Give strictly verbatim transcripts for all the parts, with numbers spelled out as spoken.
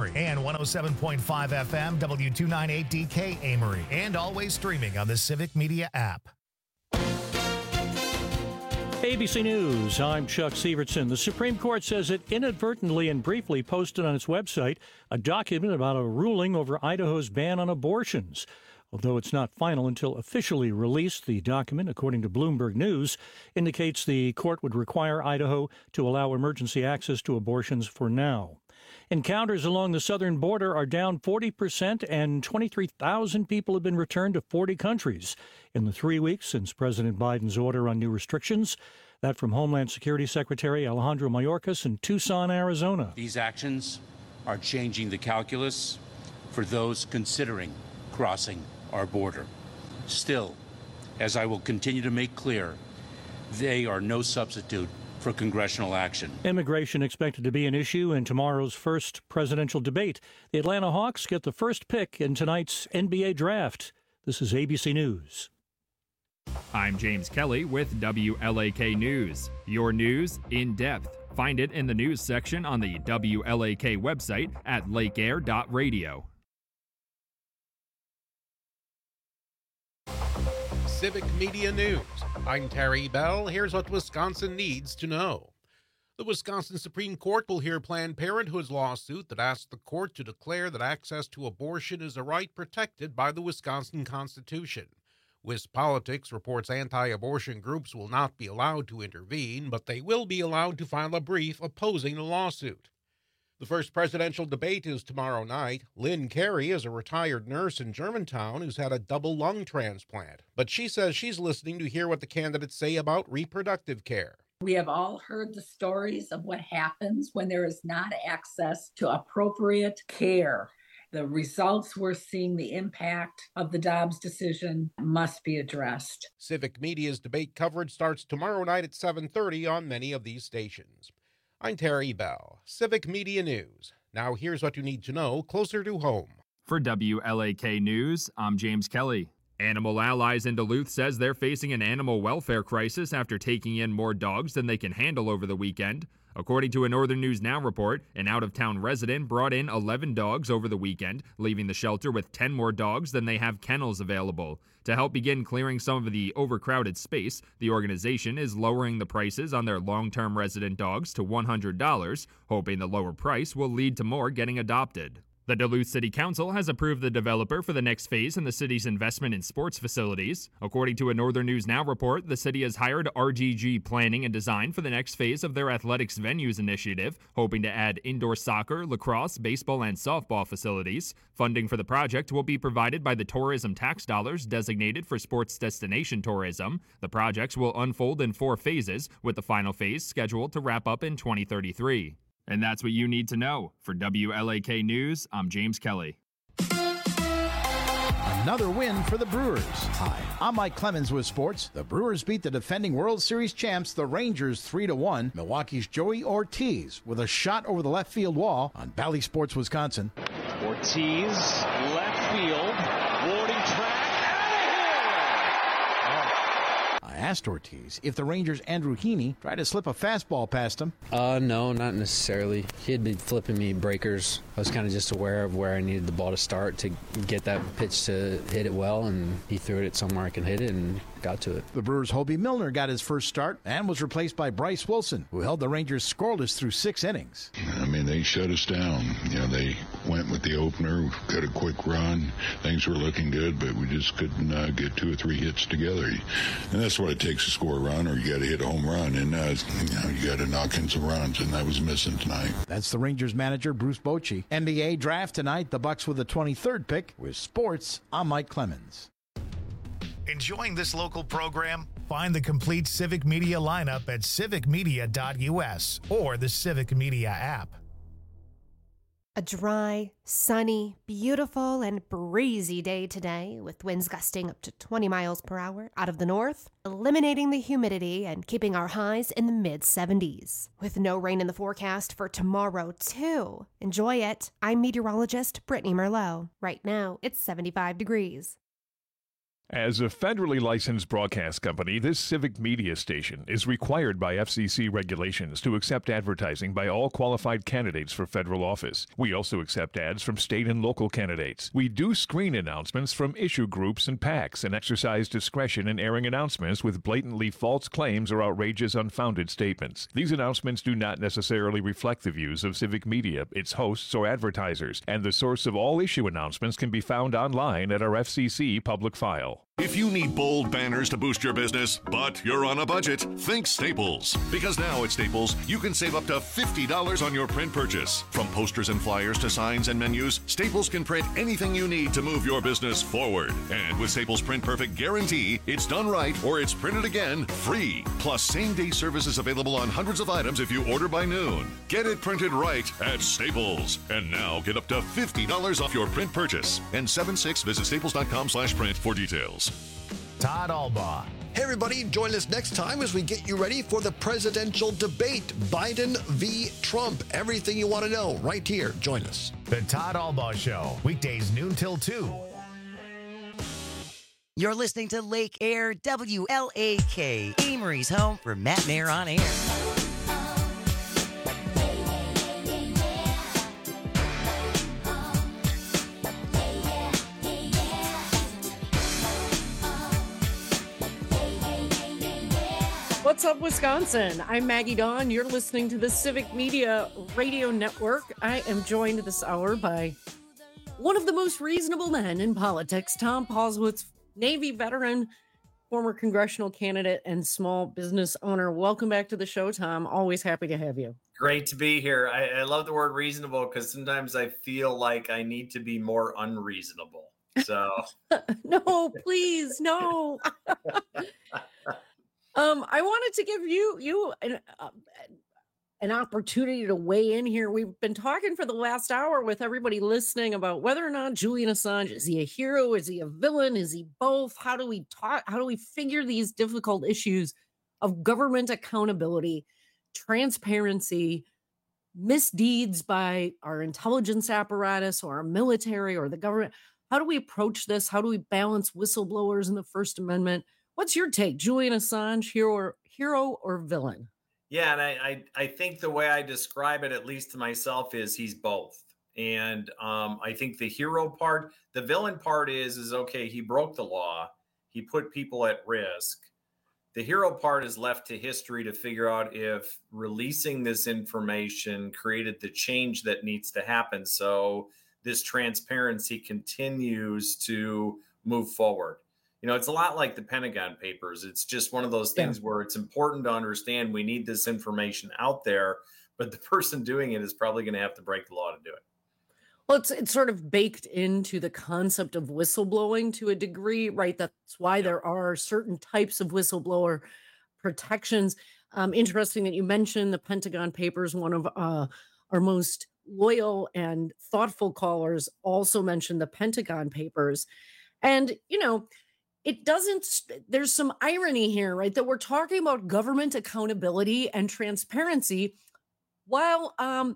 Amory, and one oh seven point five F M, W two ninety-eight D K Amory, and always streaming on the Civic Media app. A B C News, I'm Chuck Sievertson. The Supreme Court says it inadvertently and briefly posted on its website a document about a ruling over Idaho's ban on abortions. Although it's not final until officially released, the document, according to Bloomberg News, indicates the court would require Idaho to allow emergency access to abortions for now. Encounters along the southern border are down forty percent, and twenty-three thousand people have been returned to forty countries in the three weeks since President Biden's order on new restrictions. That from Homeland Security Secretary Alejandro Mayorkas in Tucson, Arizona. These actions are changing the calculus for those considering crossing our border. Still, as I will continue to make clear, they are no substitute for congressional action. Immigration expected to be an issue in tomorrow's first presidential debate. The Atlanta Hawks get the first pick in tonight's N B A draft. This is A B C News. I'm James Kelly with W L A K News. Your news in depth. Find it in the news section on the W L A K website at lake air dot radio. Civic Media News. I'm Terry Bell. Here's what Wisconsin needs to know. The Wisconsin Supreme Court will hear Planned Parenthood's lawsuit that asks the court to declare that access to abortion is a right protected by the Wisconsin Constitution. WisPolitics reports anti-abortion groups will not be allowed to intervene, but they will be allowed to file a brief opposing the lawsuit. The first presidential debate is tomorrow night. Lynn Carey is a retired nurse in Germantown who's had a double lung transplant, but she says she's listening to hear what the candidates say about reproductive care. We have all heard the stories of what happens when there is not access to appropriate care. The results we're seeing, the impact of the Dobbs decision must be addressed. Civic Media's debate coverage starts tomorrow night at seven thirty on many of these stations. I'm Terry Bell, Civic Media News. Now here's what you need to know closer to home. For W L A K News, I'm James Kelly. Animal Allies in Duluth says they're facing an animal welfare crisis after taking in more dogs than they can handle over the weekend. According to a Northern News Now report, an out-of-town resident brought in eleven dogs over the weekend, leaving the shelter with ten more dogs than they have kennels available. To help begin clearing some of the overcrowded space, the organization is lowering the prices on their long-term resident dogs to one hundred dollars, hoping the lower price will lead to more getting adopted. The Duluth City Council has approved the developer for the next phase in the city's investment in sports facilities. According to a Northern News Now report, the city has hired R G G Planning and Design for the next phase of their athletics venues initiative, hoping to add indoor soccer, lacrosse, baseball, and softball facilities. Funding for the project will be provided by the tourism tax dollars designated for sports destination tourism. The projects will unfold in four phases, with the final phase scheduled to wrap up in twenty thirty-three. And that's what you need to know. For W L A K News, I'm James Kelly. Another win for the Brewers. Hi, I'm Mike Clemens with sports. The Brewers beat the defending World Series champs, the Rangers, three to one. Milwaukee's Joey Ortiz with a shot over the left field wall on Bally Sports, Wisconsin. Ortiz, left field, boarding track. I asked Ortiz if the Rangers' Andrew Heaney tried to slip a fastball past him. Uh, no, not necessarily. He had been flipping me breakers. I was kind of just aware of where I needed the ball to start to get that pitch to hit it well, and he threw it somewhere I can hit it and got to it. The Brewers' Hobie Milner got his first start and was replaced by Bryce Wilson, who held the Rangers scoreless through six innings. I mean, they shut us down. You know, they went with the opener, got a quick run. Things were looking good, but we just couldn't uh, get two or three hits together. And that's what it takes to score a run, or you got to hit a home run, and uh, you know, you got to knock in some runs, and that was missing tonight. That's the Rangers manager, Bruce Bochy. N B A draft tonight, the Bucks with the twenty-third pick. With sports, I'm Mike Clemens. Enjoying this local program? Find the complete Civic Media lineup at civic media dot u s or the Civic Media app. A dry, sunny, beautiful, and breezy day today, with winds gusting up to twenty miles per hour out of the north, eliminating the humidity and keeping our highs in the mid seventies. With no rain in the forecast for tomorrow, too. Enjoy it. I'm meteorologist Brittany Merlot. Right now, it's seventy-five degrees. As a federally licensed broadcast company, this civic media station is required by F C C regulations to accept advertising by all qualified candidates for federal office. We also accept ads from state and local candidates. We do screen announcements from issue groups and PACs and exercise discretion in airing announcements with blatantly false claims or outrageous, unfounded statements. These announcements do not necessarily reflect the views of civic media, its hosts, or advertisers, and the source of all issue announcements can be found online at our F C C public file. If you need bold banners to boost your business, but you're on a budget, think Staples. Because now at Staples, you can save up to fifty dollars on your print purchase. From posters and flyers to signs and menus, Staples can print anything you need to move your business forward. And with Staples Print Perfect Guarantee, it's done right or it's printed again free. Plus, same-day service is available on hundreds of items if you order by noon. Get it printed right at Staples. And now get up to fifty dollars off your print purchase. And seven six, visit staples.com slash print for details. Todd Albaugh. Hey, everybody, join us next time as we get you ready for the presidential debate, Biden v. Trump. Everything you want to know right here. Join us. The Todd Albaugh Show, weekdays noon till two. You're listening to Lake Air W L A K, Amory's home for Matt Mayer on air. What's up, Wisconsin? I'm Maggie Dawn. You're listening to the Civic Media Radio Network. I am joined this hour by one of the most reasonable men in politics, Tom Paulswitz, Navy veteran, former congressional candidate, and small business owner. Welcome back to the show, Tom. Always happy to have you. Great to be here. I, I love the word reasonable because sometimes I feel like I need to be more unreasonable. So no, please, no. Um, I wanted to give you you an, uh, an opportunity to weigh in here. We've been talking for the last hour with everybody listening about whether or not Julian Assange, is he a hero? Is he a villain? Is he both? How do we talk? How do we figure these difficult issues of government accountability, transparency, misdeeds by our intelligence apparatus or our military or the government? How do we approach this? How do we balance whistleblowers in the First Amendment? What's your take? Julian Assange, hero or, hero or villain? Yeah, and I, I I think the way I describe it, at least to myself, is he's both. And um, I think the hero part, the villain part is, is okay, he broke the law. He put people at risk. The hero part is left to history to figure out if releasing this information created the change that needs to happen. So this transparency continues to move forward. You know, it's a lot like the Pentagon Papers. It's just one of those things yeah. where it's important to understand we need this information out there, but the person doing it is probably going to have to break the law to do it. Well, it's it's sort of baked into the concept of whistleblowing to a degree, right? That's why yeah. there are certain types of whistleblower protections. Um, interesting that you mentioned the Pentagon Papers. One of uh, our most loyal and thoughtful callers also mentioned the Pentagon Papers. And, you know, it doesn't, there's some irony here, right? That we're talking about government accountability and transparency while, um,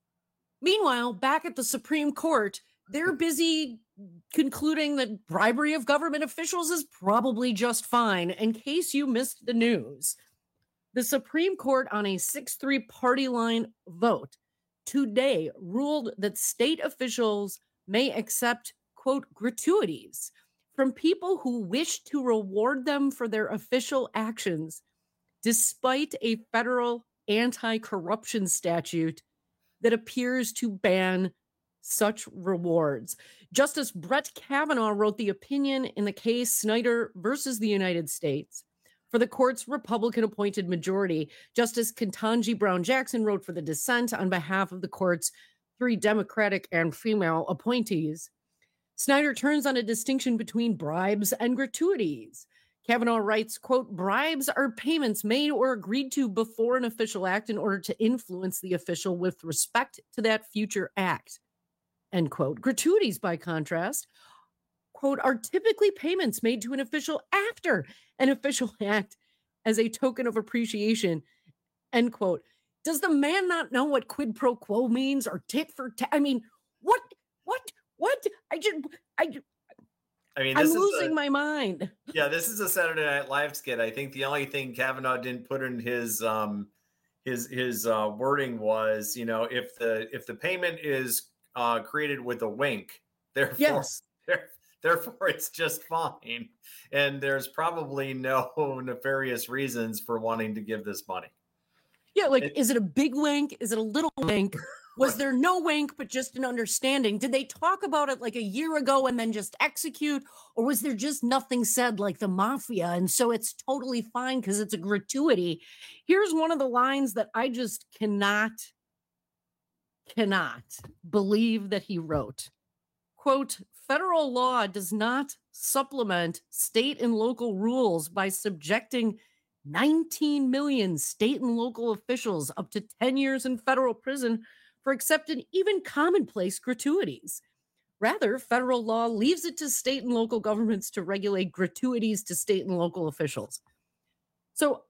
meanwhile, back at the Supreme Court, they're busy concluding that bribery of government officials is probably just fine. In case you missed the news, the Supreme Court on a six three party line vote today ruled that state officials may accept, quote, gratuities from people who wish to reward them for their official actions, despite a federal anti-corruption statute that appears to ban such rewards. Justice Brett Kavanaugh wrote the opinion in the case Snyder versus the United States. For the court's Republican-appointed majority, Justice Ketanji Brown Jackson wrote for the dissent on behalf of the court's three Democratic and female appointees. Snyder turns on a distinction between bribes and gratuities. Kavanaugh writes, quote, bribes are payments made or agreed to before an official act in order to influence the official with respect to that future act, end quote. Gratuities, by contrast, quote, are typically payments made to an official after an official act as a token of appreciation, end quote. Does the man not know what quid pro quo means or tit for tat? I mean, what, what, what? I just, I, I mean, I'm this is losing a, my mind. Yeah, this is a Saturday Night Live skit. I think the only thing Kavanaugh didn't put in his um his his uh, wording was, you know, if the if the payment is uh, created with a wink, therefore, yes. there, therefore it's just fine, and there's probably no nefarious reasons for wanting to give this money. Yeah, like, It- is it a big wink? Is it a little wink? Was there no wink, but just an understanding? Did they talk about it like a year ago and then just execute? Or was there just nothing said like the mafia? And so it's totally fine because it's a gratuity. Here's one of the lines that I just cannot, cannot believe that he wrote. Quote, federal law does not supplement state and local rules by subjecting nineteen million state and local officials up to ten years in federal prison for accepting even commonplace gratuities. Rather, federal law leaves it to state and local governments to regulate gratuities to state and local officials. So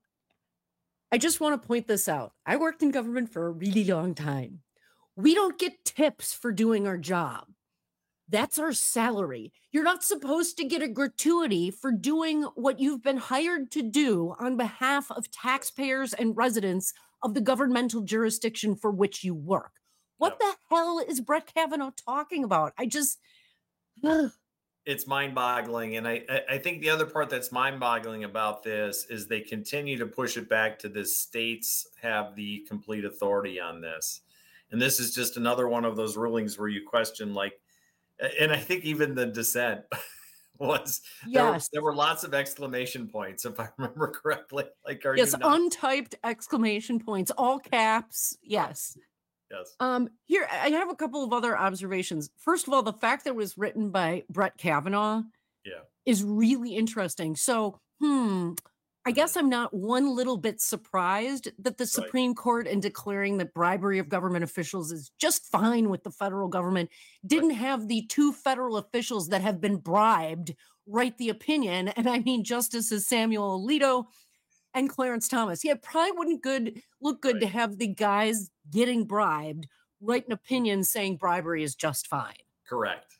I just want to point this out. I worked in government for a really long time. We don't get tips for doing our job. That's our salary. You're not supposed to get a gratuity for doing what you've been hired to do on behalf of taxpayers and residents of the governmental jurisdiction for which you work. What the hell is Brett Kavanaugh talking about? I just... Ugh. It's mind-boggling. And I, I think the other part that's mind-boggling about this is they continue to push it back to the states have the complete authority on this. And this is just another one of those rulings where you question, like, and I think even the dissent was, yes. there, were, there were lots of exclamation points, if I remember correctly. Like, are yes, you not- untyped exclamation points, all caps. Yes. Yes. Um, here, I have a couple of other observations. First of all, the fact that it was written by Brett Kavanaugh yeah. is really interesting. So, hmm, I guess I'm not one little bit surprised that the Supreme right. Court, in declaring that bribery of government officials is just fine with the federal government, didn't right. have the two federal officials that have been bribed write the opinion. And I mean, Justices Samuel Alito and Clarence Thomas. Yeah, it probably wouldn't good look good right. to have the guys getting bribed write an opinion saying bribery is just fine. Correct.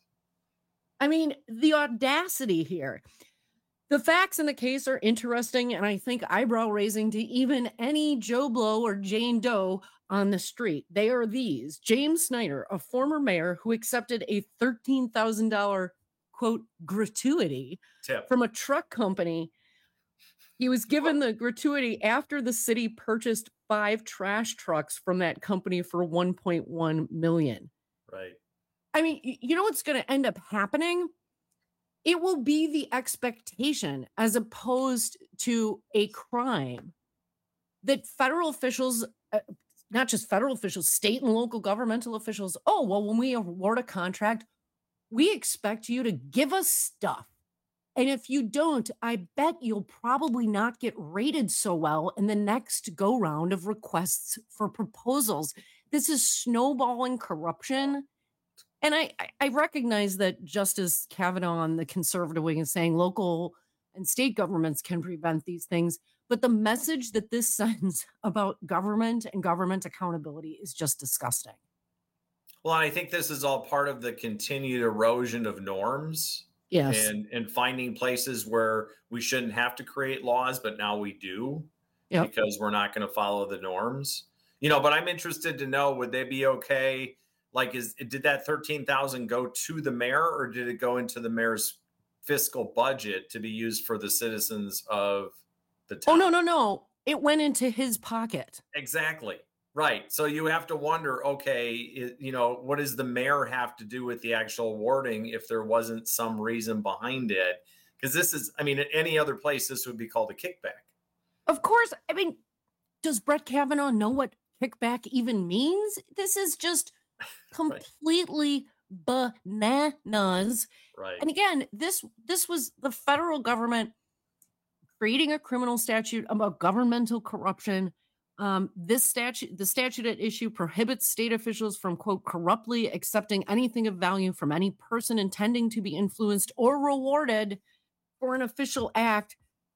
I mean, the audacity here. The facts in the case are interesting and I think eyebrow raising to even any Joe Blow or Jane Doe on the street. They are these. James Snyder, a former mayor who accepted a thirteen thousand dollars quote gratuity Tip. from a truck company. He was given the gratuity after the city purchased five trash trucks from that company for one point one million dollars. Right. I mean, you know what's going to end up happening? It will be the expectation, as opposed to a crime, that federal officials, uh, not just federal officials, state and local governmental officials, oh, well, when we award a contract, we expect you to give us stuff. And if you don't, I bet you'll probably not get rated so well in the next go round of requests for proposals. This is snowballing corruption. And I, I recognize that Justice Kavanaugh on the conservative wing is saying local and state governments can prevent these things. But the message that this sends about government and government accountability is just disgusting. Well, I think this is all part of the continued erosion of norms. Yes. And, and finding places where we shouldn't have to create laws, but now we do yep. because we're not going to follow the norms. You know, but I'm interested to know, would they be okay? Like, is did that thirteen thousand go to the mayor or did it go into the mayor's fiscal budget to be used for the citizens of the town? Oh, no, no, no. It went into his pocket. Exactly. Right. So you have to wonder, okay, it, you know, what does the mayor have to do with the actual wording if there wasn't some reason behind it? Because this is, I mean, at any other place, this would be called a kickback. Of course. I mean, does Brett Kavanaugh know what kickback even means? This is just completely right. bananas. Right. And again, this this was the federal government creating a criminal statute about governmental corruption. Um, this statute, the statute at issue prohibits state officials from, quote, corruptly accepting anything of value from any person intending to be influenced or rewarded for an official act.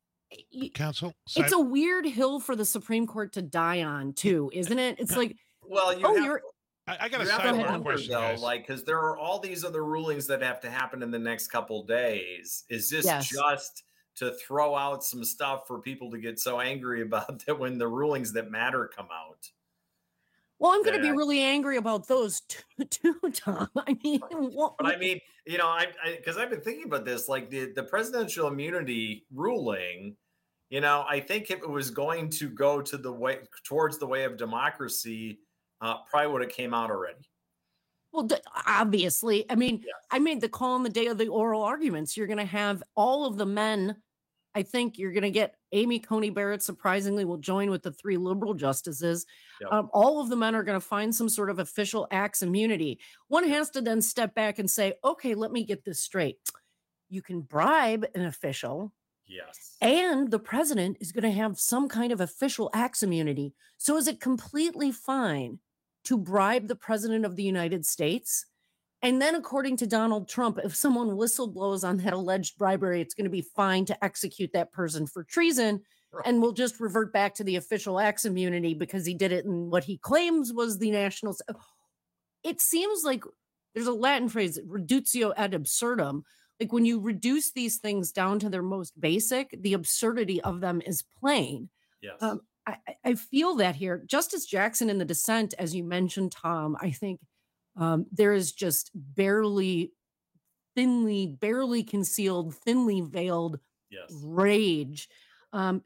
Counsel, it's a weird hill for the Supreme Court to die on, too, isn't it? It's like, well, you oh, have, you're I, I got a You have to sidebar wonder, question, though, guys. like, because there are all these other rulings that have to happen in the next couple days. Is this Yes. just to throw out some stuff for people to get so angry about that when the rulings that matter come out? Well, I'm going to be that- really angry about those too, too Tom. I mean, what, But I mean, you know, I because I've been thinking about this, like the, the presidential immunity ruling, you know, I think if it was going to go to the way towards the way of democracy, uh, probably would have came out already. Well, d- obviously, I mean, Yes. I made the call on the day of the oral arguments. You're going to have all of the men. I think you're going to get Amy Coney Barrett, surprisingly, will join with the three liberal justices. Yep. Um, all of the men are going to find some sort of official acts immunity. One has to then step back and say, okay, let me get this straight. You can bribe an official, Yes. and the president is going to have some kind of official acts immunity. So is it completely fine to bribe the president of the United States? And then, according to Donald Trump, if someone whistleblows on that alleged bribery, it's going to be fine to execute that person for treason. And we'll just revert back to the official acts immunity because he did it in what he claims was the national. s- It seems like there's a Latin phrase, reductio ad absurdum. Like when you reduce these things down to their most basic, the absurdity of them is plain. Yes. Um, I, I- I feel that here. Justice Jackson in the dissent, as you mentioned, Tom, I think um, there is just barely, thinly, barely concealed, thinly veiled yes. rage. Um,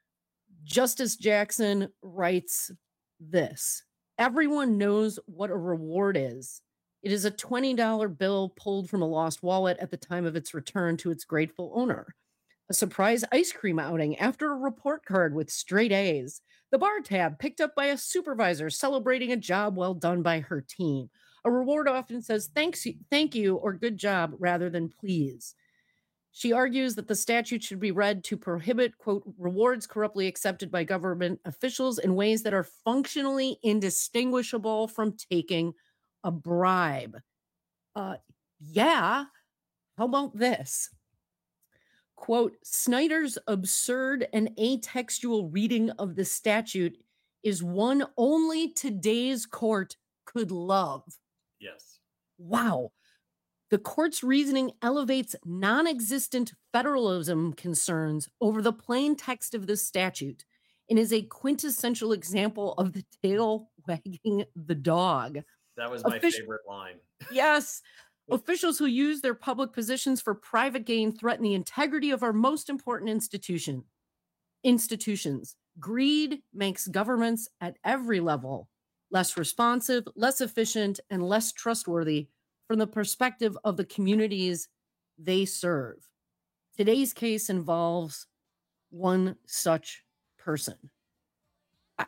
Justice Jackson writes this: everyone knows what a reward is. It is a twenty dollar bill pulled from a lost wallet at the time of its return to its grateful owner. A surprise ice cream outing after a report card with straight A's. The bar tab picked up by a supervisor celebrating a job well done by her team. A reward often says thanks, thank you, or good job rather than please. She argues that the statute should be read to prohibit, quote, rewards corruptly accepted by government officials in ways that are functionally indistinguishable from taking a bribe. Uh, yeah. How about this? Quote, Snyder's absurd and atextual reading of the statute is one only today's court could love. Yes. Wow. The court's reasoning elevates non-existent federalism concerns over the plain text of this statute and is a quintessential example of the tail wagging the dog. That was my Offici- favorite line. Yes. Officials who use their public positions for private gain threaten the integrity of our most important institution. Institutions. Greed makes governments at every level less responsive, less efficient, and less trustworthy from the perspective of the communities they serve. Today's case involves one such person. I,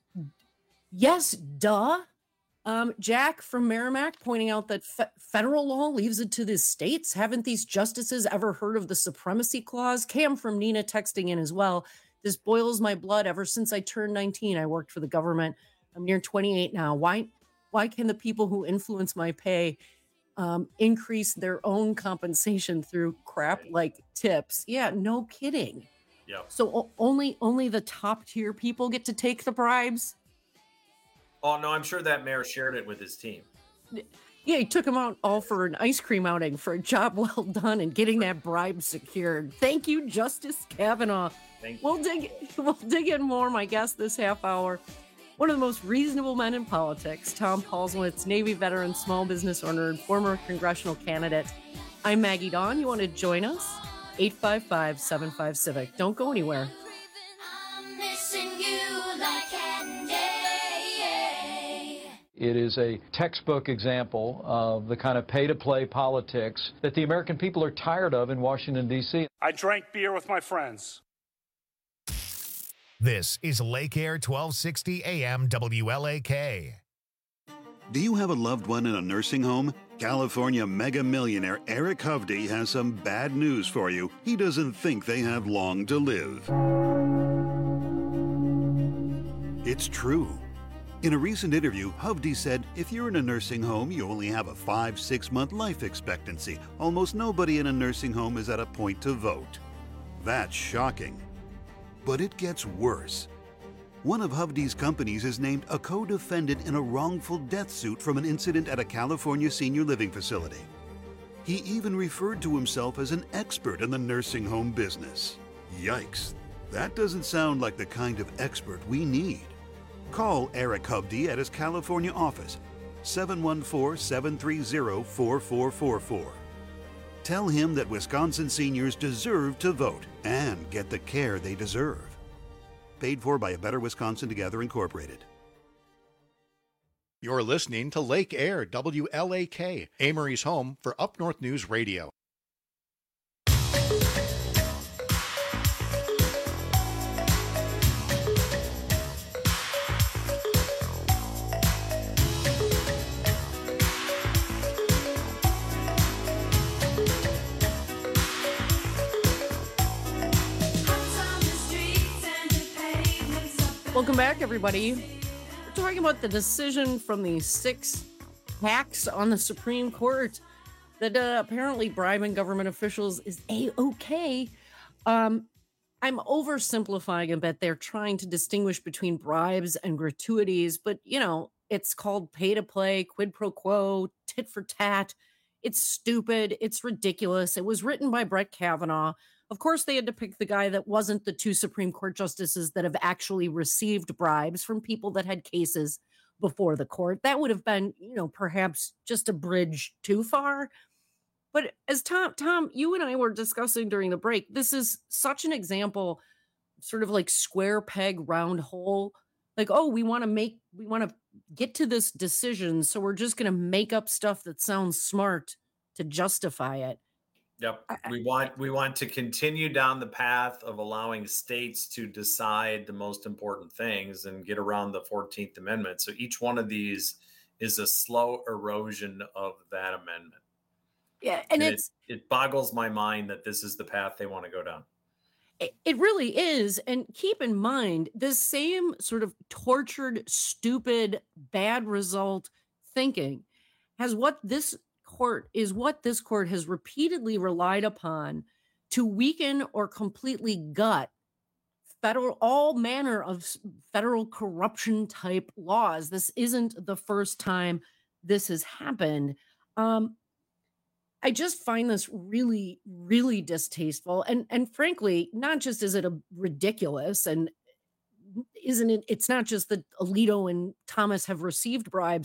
yes, duh. Um, Jack from Merrimack pointing out that fe- federal law leaves it to the states. Haven't these justices ever heard of the supremacy clause? Cam from Nina texting in as well. This boils my blood. Ever since I turned nineteen, I worked for the government. I'm near twenty-eight now. Why, why can the people who influence my pay um, increase their own compensation through crap like tips? Yeah, no kidding. Yeah. So o- only only the top tier people get to take the bribes. Oh no, I'm sure that mayor shared it with his team. Yeah, he took him out all for an ice cream outing for a job well done and getting that bribe secured. Thank you, Justice Kavanaugh. Thank We'll dig we'll dig in more, my guest this half hour. One of the most reasonable men in politics, Tom Paulswitz, Navy veteran, small business owner, and former congressional candidate. I'm Maggie Dawn. You want to join us? eight five five, seven five, Civic. Don't go anywhere. It is a textbook example of the kind of pay-to-play politics that the American people are tired of in Washington, D C I drank beer with my friends. This is Lake Air twelve sixty A M W L A K. Do you have a loved one in a nursing home? California mega millionaire Eric Hovde has some bad news for you. He doesn't think they have long to live. It's true. In a recent interview, Hovde said, if you're in a nursing home, you only have a five, six month life expectancy. Almost nobody in a nursing home is at a point to vote. That's shocking. But it gets worse. One of Hovde's companies is named a co-defendant in a wrongful death suit from an incident at a California senior living facility. He even referred to himself as an expert in the nursing home business. Yikes, that doesn't sound like the kind of expert we need. Call Eric Hovde at his California office, seven one four, seven three zero, four four four four. Tell him that Wisconsin seniors deserve to vote and get the care they deserve. Paid for by A Better Wisconsin Together, Incorporated. You're listening to Lake Air, W L A K, Amory's home for Up North News Radio. Welcome back, everybody. We're talking about the decision from the six hacks on the Supreme Court that uh, apparently bribing government officials is A-okay. Um, I'm oversimplifying a bit. They're trying to distinguish between bribes and gratuities, but, you know, it's called pay to play, quid pro quo, tit for tat. It's stupid. It's ridiculous. It was written by Brett Kavanaugh. Of course, they had to pick the guy that wasn't the two Supreme Court justices that have actually received bribes from people that had cases before the court. That would have been, you know, perhaps just a bridge too far. But as Tom, Tom, you and I were discussing during the break, this is such an example, sort of like square peg, round hole. Like, oh, we want to make, we want to get to this decision, so we're just going to make up stuff that sounds smart to justify it. Yep. We want we want to continue down the path of allowing states to decide the most important things and get around the fourteenth Amendment. So each one of these is a slow erosion of that amendment. Yeah, and, and it's it, it boggles my mind that this is the path they want to go down. It, it really is. And keep in mind, this same sort of tortured, stupid, bad result thinking has what this court is what this court has repeatedly relied upon to weaken or completely gut federal, all manner of federal corruption type laws. This isn't the first time this has happened. Um, I just find this really, really distasteful. And, and frankly, not just is it a ridiculous and isn't it, it's not just that Alito and Thomas have received bribes.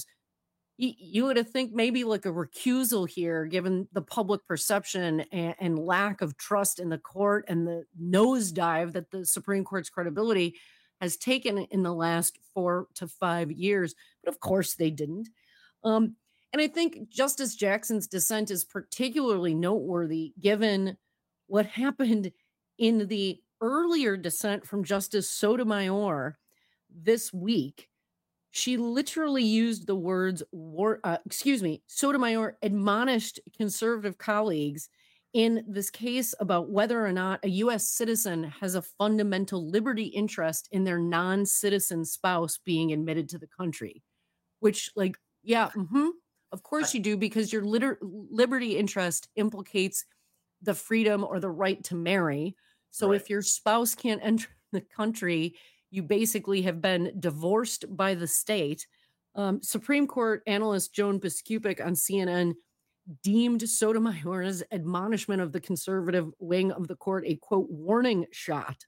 You would have think maybe like a recusal here, given the public perception and, and lack of trust in the court and the nosedive that the Supreme Court's credibility has taken in the last four to five years. But of course they didn't. Um, and I think Justice Jackson's dissent is particularly noteworthy given what happened in the earlier dissent from Justice Sotomayor this week. She literally used the words, war, uh, excuse me, Sotomayor admonished conservative colleagues in this case about whether or not a U S citizen has a fundamental liberty interest in their non-citizen spouse being admitted to the country, which like, yeah, mm-hmm, of course you do, because your liter- liberty interest implicates the freedom or the right to marry. So right. If your spouse can't enter the country, you basically have been divorced by the state. Um, Supreme Court analyst Joan Biskupic on C N N deemed Sotomayor's admonishment of the conservative wing of the court a, quote, warning shot.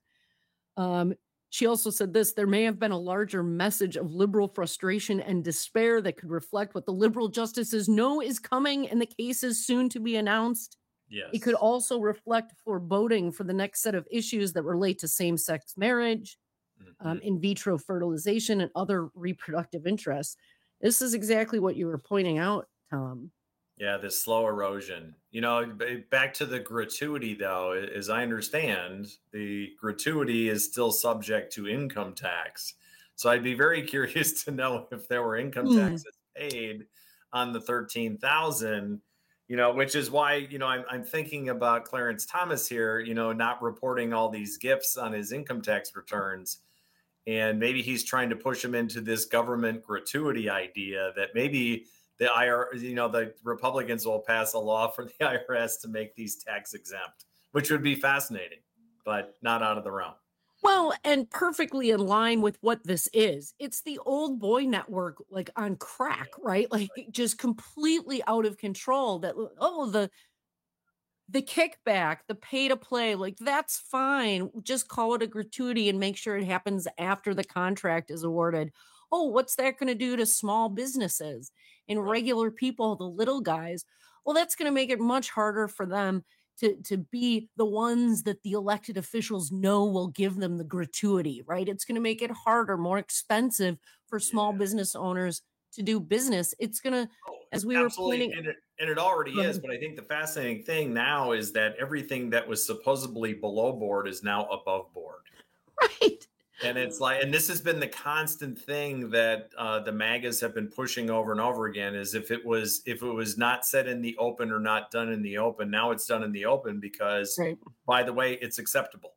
Um, she also said this: there may have been a larger message of liberal frustration and despair that could reflect what the liberal justices know is coming and the case is soon to be announced. Yes. It could also reflect foreboding for the next set of issues that relate to same-sex marriage, Um, in vitro fertilization, and other reproductive interests. This is exactly what you were pointing out, Tom. Yeah, this slow erosion. You know, back to the gratuity, though, as I understand, the gratuity is still subject to income tax. So I'd be very curious to know if there were income Mm. taxes paid on the thirteen thousand, you know, which is why, you know, I'm, I'm thinking about Clarence Thomas here, you know, not reporting all these gifts on his income tax returns. And maybe he's trying to push him into this government gratuity idea that maybe the I R S, you know, the Republicans will pass a law for the I R S to make these tax exempt, which would be fascinating, but not out of the realm. Well, and perfectly in line with what this is. It's the old boy network, like on crack, right? Like just completely out of control. That, oh, the the kickback, the pay to play, like that's fine. Just call it a gratuity and make sure it happens after the contract is awarded. Oh, what's that going to do to small businesses and regular people, the little guys? Well, that's going to make it much harder for them to, to be the ones that the elected officials know will give them the gratuity, right? It's going to make it harder, more expensive for small yeah. business owners to do business. It's going to, oh, as we were pointing, and it, and it already is. But I think the fascinating thing now is that everything that was supposedly below board is now above board. Right. And it's like, and this has been the constant thing that uh, the MAGAs have been pushing over and over again is if it was, if it was not said in the open or not done in the open, now it's done in the open because, right. by the way, it's acceptable.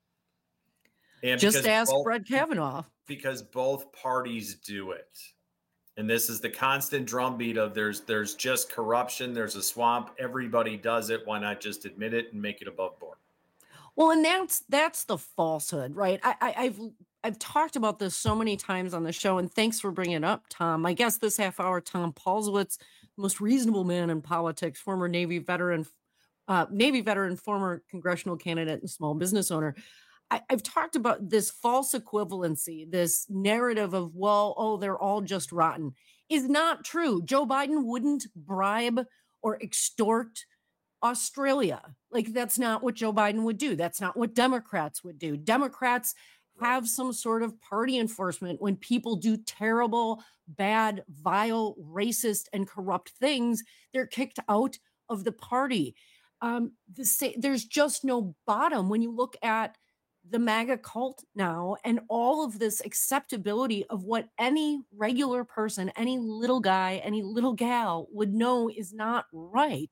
And just ask both, Brett Kavanaugh. Because both parties do it. And this is the constant drumbeat of there's, there's just corruption. There's a swamp. Everybody does it. Why not just admit it and make it above board? Well, and that's that's the falsehood, right? I, I, I've I've talked about this so many times on the show, and thanks for bringing it up, Tom. I guess this half hour, Tom Paulswitz, most reasonable man in politics, former Navy veteran, uh, Navy veteran, former congressional candidate, and small business owner. I, I've talked about this false equivalency, this narrative of, well, oh, they're all just rotten, is not true. Joe Biden wouldn't bribe or extort Australia. Like, that's not what Joe Biden would do. That's not what Democrats would do. Democrats have some sort of party enforcement when people do terrible, bad, vile, racist, and corrupt things. They're kicked out of the party. Um, the sa- there's just no bottom when you look at the MAGA cult now and all of this acceptability of what any regular person, any little guy, any little gal would know is not right.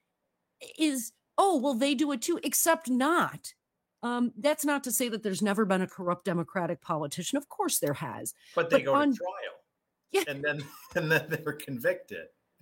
Is, oh, well, they do it too, except not. Um, that's not to say that there's never been a corrupt Democratic politician. Of course there has. But they but go on, to trial. Yeah. And then and then they're convicted.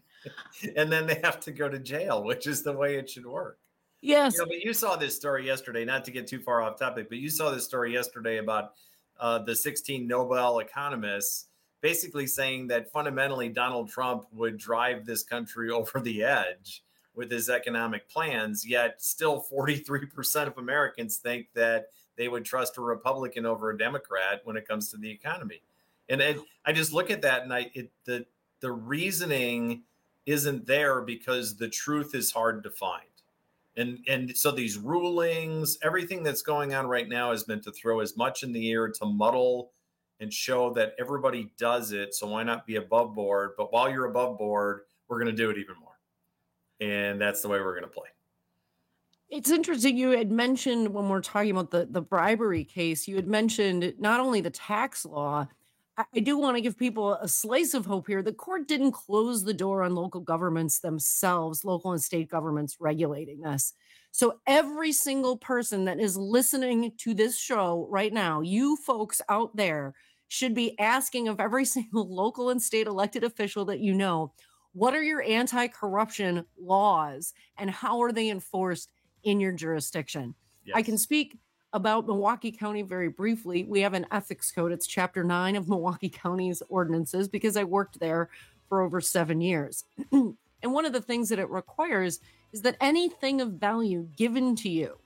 And then they have to go to jail, which is the way it should work. Yes. You know, but you saw this story yesterday, not to get too far off topic, but you saw this story yesterday about uh, the sixteen Nobel economists basically saying that fundamentally Donald Trump would drive this country over the edge with his economic plans, yet still forty-three percent of Americans think that they would trust a Republican over a Democrat when it comes to the economy. And it, I just look at that and I, it, the, the reasoning isn't there because the truth is hard to find. And, and so these rulings, everything that's going on right now is meant to throw as much in the air to muddle and show that everybody does it. So why not be above board? But while you're above board, we're going to do it even more. And that's the way we're going to play. It's interesting. You had mentioned when we're talking about the, the bribery case, you had mentioned not only the tax law. I, I do want to give people a slice of hope here. The court didn't close the door on local governments themselves, local and state governments regulating this. So every single person that is listening to this show right now, you folks out there should be asking of every single local and state elected official that you know, what are your anti-corruption laws and how are they enforced in your jurisdiction? Yes. I can speak about Milwaukee County very briefly. We have an ethics code. It's chapter nine of Milwaukee County's ordinances because I worked there for over seven years. And one of the things that it requires is that anything of value given to you,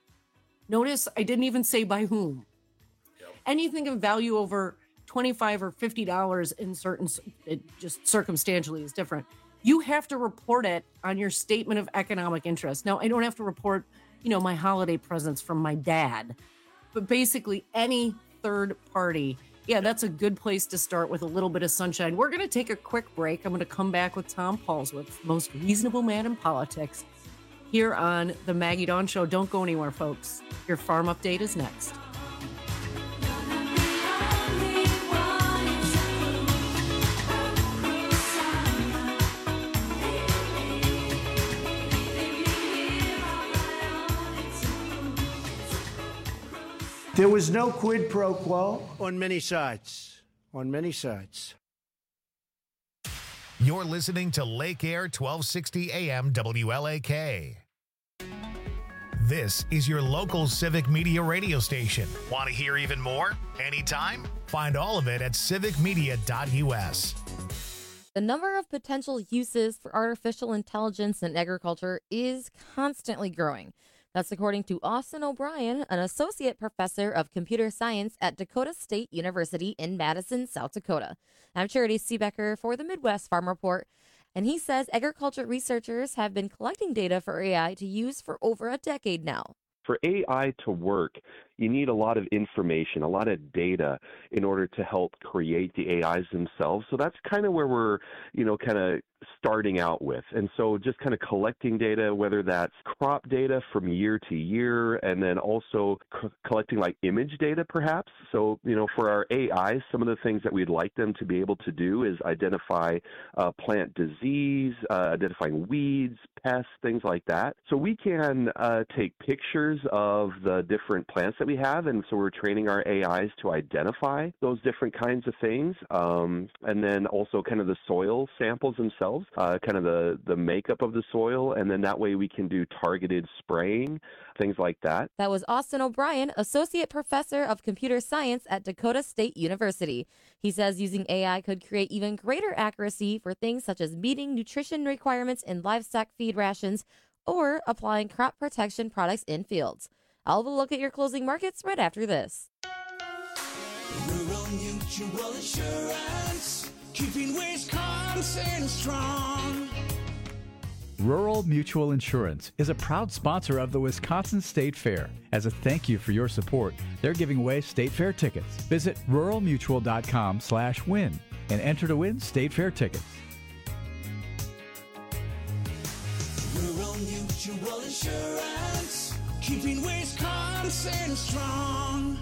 notice I didn't even say by whom, yep. anything of value over twenty-five or fifty dollars in certain, it just circumstantially is different. You have to report it on your statement of economic interest. Now, I don't have to report, you know, my holiday presents from my dad, but basically any third party. Yeah, that's a good place to start with a little bit of sunshine. We're going to take a quick break. I'm going to come back with Tom Paulswitz, most reasonable man in politics, here on the Maggie Dawn Show. Don't go anywhere, folks. Your farm update is next. There was no quid pro quo on many sides. On many sides. You're listening to Lake Air twelve sixty A M W L A K. This is your local Civic Media radio station. Want to hear even more? Anytime? Find all of it at civic media dot U S. The number of potential uses for artificial intelligence in agriculture is constantly growing. That's according to Austin O'Brien, an associate professor of computer science at Dakota State University in Madison, South Dakota. I'm Charity Seebecker for the Midwest Farm Report, and he says agriculture researchers have been collecting data for A I to use for over a decade now. For A I to work, you need a lot of information, a lot of data in order to help create the A Is themselves. So that's kind of where we're, you know, kind of starting out with. And so just kind of collecting data, whether that's crop data from year to year, and then also c- collecting like image data perhaps. So, you know, for our A Is, some of the things that we'd like them to be able to do is identify uh, plant disease, uh, identifying weeds, pests, things like that. So we can uh, take pictures of the different plants that we have, and so we're training our A Is to identify those different kinds of things, um, and then also kind of the soil samples themselves, uh, kind of the, the makeup of the soil, and then that way we can do targeted spraying, things like that. That was Austin O'Brien, Associate Professor of Computer Science at Dakota State University. He says using A I could create even greater accuracy for things such as meeting nutrition requirements in livestock feed rations or applying crop protection products in fields. I'll have a look at your closing markets right after this. Rural Mutual Insurance, keeping Wisconsin strong. Rural Mutual Insurance is a proud sponsor of the Wisconsin State Fair. As a thank you for your support, they're giving away State Fair tickets. Visit rural mutual dot com slash win and enter to win State Fair tickets. Rural Mutual Insurance, keeping Wisconsin strong.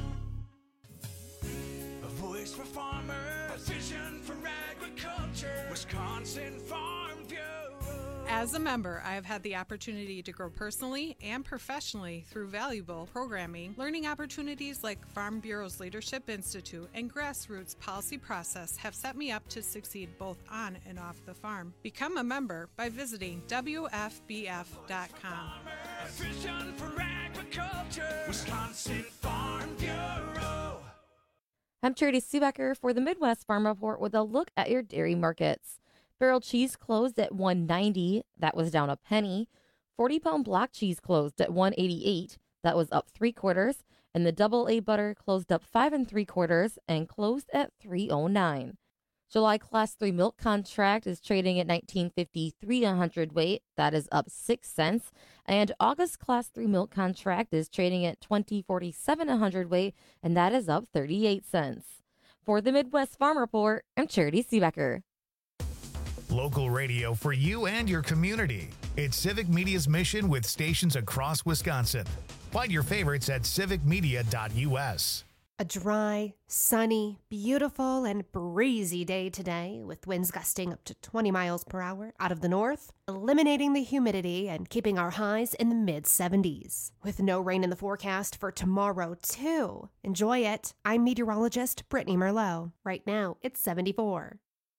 A voice for farmers, a vision for agriculture, Wisconsin Farm Bureau. As a member, I have had the opportunity to grow personally and professionally through valuable programming. Learning opportunities like Farm Bureau's Leadership Institute and Grassroots Policy Process have set me up to succeed both on and off the farm. Become a member by visiting W F B F dot com. A vision for agriculture, Wisconsin Farm Bureau. I'm Charity Seebecker for the Midwest Farm Report with a look at your dairy markets. Barrel cheese closed at one ninety, that was down a penny. forty pound block cheese closed at one eighty-eight, that was up three quarters. And the double A butter closed up five and three quarters and closed at three oh nine. July class three milk contract is trading at nineteen fifty-three a hundredweight, that is up six cents. And August class three milk contract is trading at twenty forty-seven a hundredweight, and that is up thirty-eight cents. For the Midwest Farm Report, I'm Charity Seebecker. Local radio for you and your community. It's Civic Media's mission with stations across Wisconsin. Find your favorites at civic media dot U S. A dry, sunny, beautiful, and breezy day today with winds gusting up to twenty miles per hour out of the north, eliminating the humidity and keeping our highs in the mid seventies. With no rain in the forecast for tomorrow, too. Enjoy it. I'm meteorologist Brittany Merlot. Right now, it's seventy-four.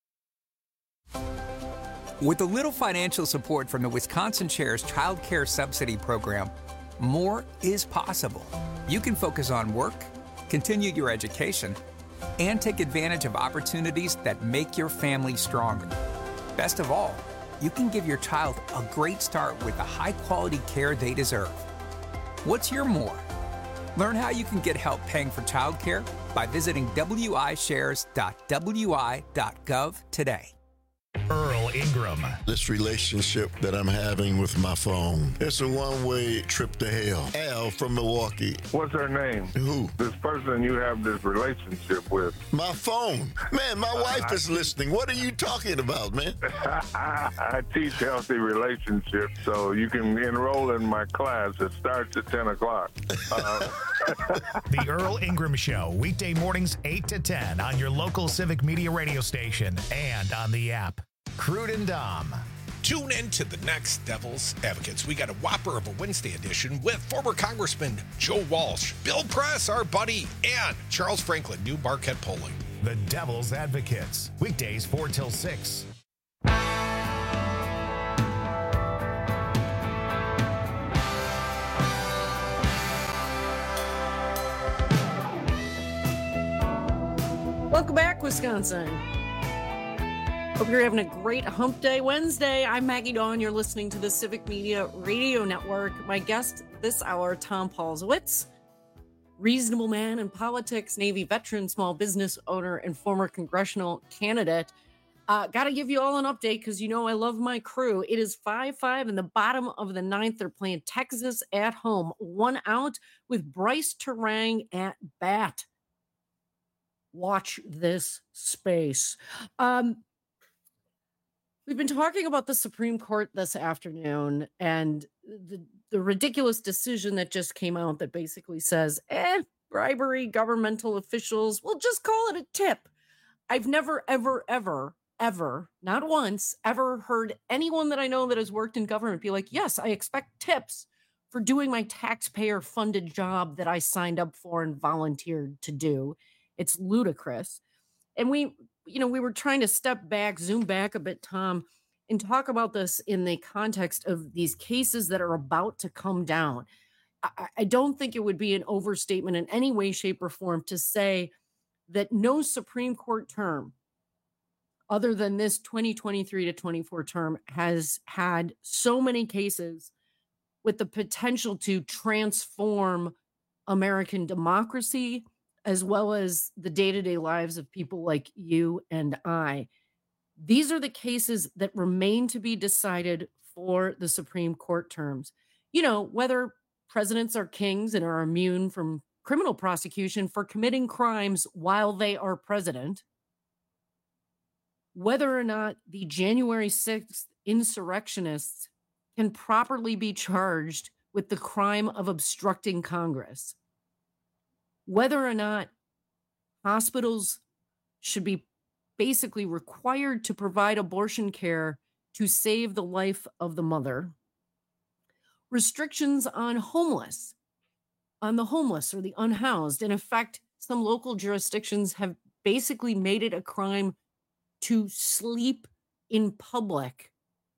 With a little financial support from the Wisconsin Shares Child Care Subsidy Program, more is possible. You can focus on work, continue your education, and take advantage of opportunities that make your family stronger. Best of all, you can give your child a great start with the high-quality care they deserve. What's your more? Learn how you can get help paying for childcare by visiting w i shares dot w i dot gov today. Earl Ingram. This relationship that I'm having with my phone, it's a one-way trip to hell. Al from Milwaukee. What's her name? Who? This person you have this relationship with. My phone. Man, my wife is listening. What are you talking about, man? I teach healthy relationships, so you can enroll in my class. It starts at ten o'clock. Uh, The Earl Ingram Show, weekday mornings eight to ten on your local Civic Media radio station and on the app. Crude and Dom. Tune in to the next Devil's Advocates. We got a whopper of a Wednesday edition with former Congressman Joe Walsh, Bill Press, our buddy, and Charles Franklin, new Marquette polling. The Devil's Advocates, weekdays four till six. Wisconsin. Hope you're having a great Hump Day Wednesday. I'm Maggie Dawn. You're listening to the Civic Media Radio Network. My guest this hour, Tom Paulsowitz, reasonable man in politics, Navy veteran, small business owner, and former congressional candidate. Uh, Got to give you all an update because you know I love my crew. It is five five in the bottom of the ninth. They're playing Texas at home. One out with Bryce Terang at bat. Watch this space. Um, we've been talking about the Supreme Court this afternoon and the, the ridiculous decision that just came out that basically says, eh, bribery, governmental officials, we'll just call it a tip. I've never, ever, ever, ever, not once, ever heard anyone that I know that has worked in government be like, yes, I expect tips for doing my taxpayer-funded job that I signed up for and volunteered to do. It's ludicrous. And we, you know, we were trying to step back, zoom back a bit, Tom, and talk about this in the context of these cases that are about to come down. I, I don't think it would be an overstatement in any way, shape, or form to say that no Supreme Court term other than this twenty twenty-three to twenty-four term has had so many cases with the potential to transform American democracy, as well as the day-to-day lives of people like you and I. These are the cases that remain to be decided for the Supreme Court terms. You know, whether presidents are kings and are immune from criminal prosecution for committing crimes while they are president, whether or not the January sixth insurrectionists can properly be charged with the crime of obstructing Congress, whether or not hospitals should be basically required to provide abortion care to save the life of the mother, restrictions on homeless, on the homeless or the unhoused. In effect, some local jurisdictions have basically made it a crime to sleep in public.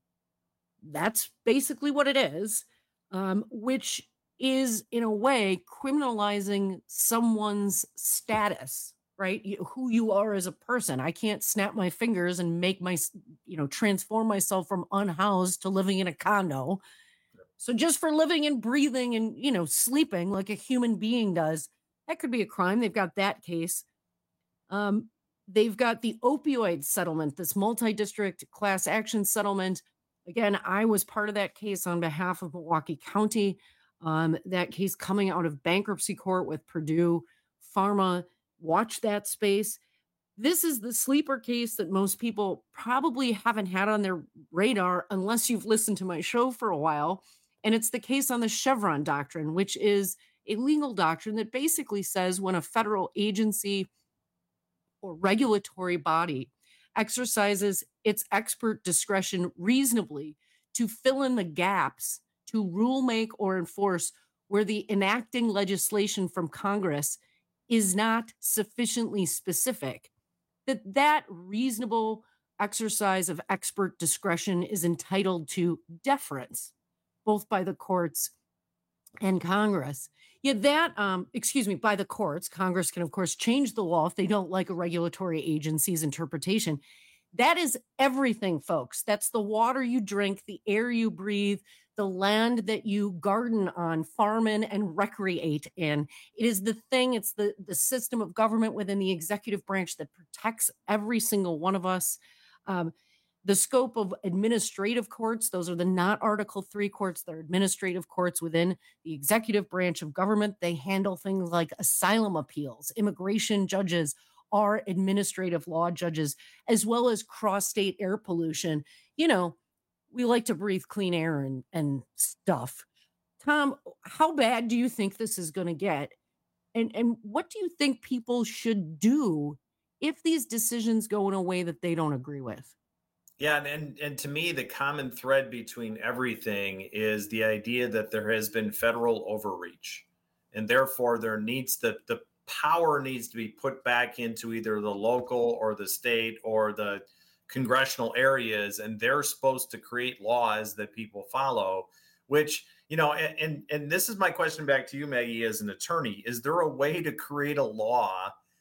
That's basically what it is, um, which is in a way criminalizing someone's status, right? You, who you are as a person. I can't snap my fingers and make my, you know, transform myself from unhoused to living in a condo. So just for living and breathing and, you know, sleeping like a human being does, that could be a crime. They've got that case. Um, they've got the opioid settlement, this multi-district class action settlement. Again, I was part of that case on behalf of Milwaukee County. Um, that case coming out of bankruptcy court with Purdue Pharma. Watch that space. This is the sleeper case that most people probably haven't had on their radar unless you've listened to my show for a while. And it's the case on the Chevron doctrine, which is a legal doctrine that basically says when a federal agency or regulatory body exercises its expert discretion reasonably to fill in the gaps, to rule make or enforce where the enacting legislation from Congress is not sufficiently specific, that that reasonable exercise of expert discretion is entitled to deference, both by the courts and Congress. Yet that, um, excuse me, by the courts, Congress can, of course, change the law if they don't like a regulatory agency's interpretation. That is everything, folks. That's the water you drink, the air you breathe, the land that you garden on, farm in, and recreate in. It is the thing, it's the, the system of government within the executive branch that protects every single one of us. Um, the scope of administrative courts, those are the not Article three courts, they're administrative courts within the executive branch of government. They handle things like asylum appeals, immigration judges are administrative law judges, as well as cross-state air pollution. You know, we like to breathe clean air and, and stuff. Tom, how bad do you think this is going to get? And, and what do you think people should do if these decisions go in a way that they don't agree with? Yeah, and, and to me, the common thread between everything is the idea that there has been federal overreach. And therefore, there needs the, the power needs to be put back into either the local or the state or the congressional areas, and they're supposed to create laws that people follow, which, you know, and, and, and this is my question back to you, Maggie, as an attorney. Is there a way to create a law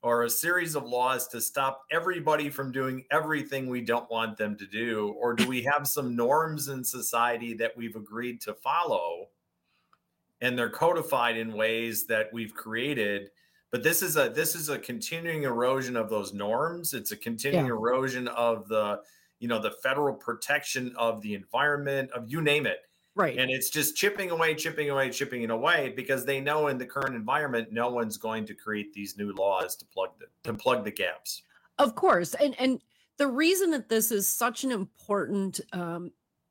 or a series of laws to stop everybody from doing everything we don't want them to do? Or do we have some norms in society that we've agreed to follow and they're codified in ways that we've created? But this is a this is a continuing erosion of those norms. It's a continuing Yeah. erosion of the, you know, the federal protection of the environment, of you name it. Right. And it's just chipping away, chipping away, chipping it away, because they know in the current environment, no one's going to create these new laws to plug the to plug the gaps. Of course. And and the reason that this is such an important um,